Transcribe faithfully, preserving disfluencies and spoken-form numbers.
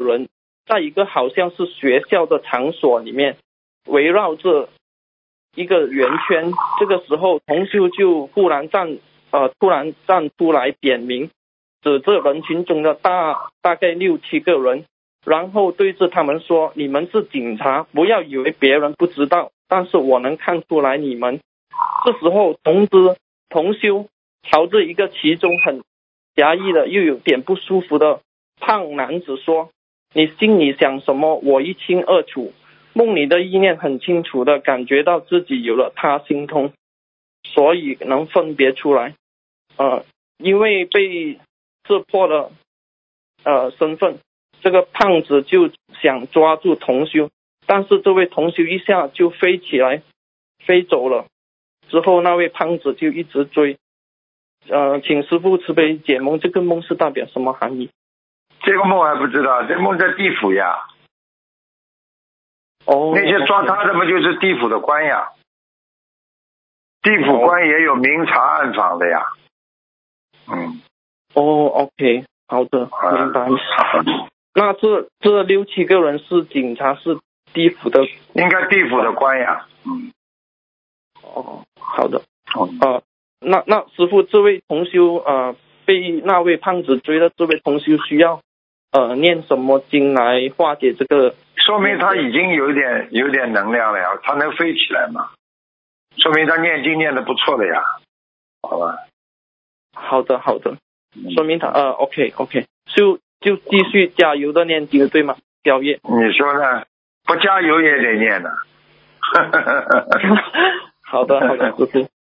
人，在一个好像是学校的场所里面，围绕着一个圆圈。这个时候，同修就忽然站呃突然站出来点名，指着人群中的大大概六七个人，然后对着他们说：“你们是警察，不要以为别人不知道，但是我能看出来你们。”这时候，同知同修朝着一个其中很压抑的又有点不舒服的胖男子说：“你心里想什么，我一清二楚。梦里的意念很清楚的感觉到自己有了他心通，所以能分别出来。呃，因为被识破了呃身份，这个胖子就想抓住同修，但是这位同修一下就飞起来飞走了。之后那位胖子就一直追。呃，请师父慈悲解梦，这个梦是代表什么含义？” 这个梦还不知道，这梦在地府呀。 哦， 那些抓他的不就是地府的官呀？地府官也有明察暗访的呀。嗯。 哦 ，OK， 好的，明白。啊、那这这六七个人是警察，是地府的？ 应该地府的官呀。嗯。 哦，好的。哦、呃，那那师父，这位同修呃被那位胖子追的这位同修需要呃念什么经来化解这个？ 说明他已经有点有点能量了呀，他能飞起来嘛？说明他念经念得不错的呀。好吧。 好的好的，说明他呃 OK OK， 就就继续加油的念经，对吗？宵夜。 你说呢？不加油也得念呢。 好的好的，师父。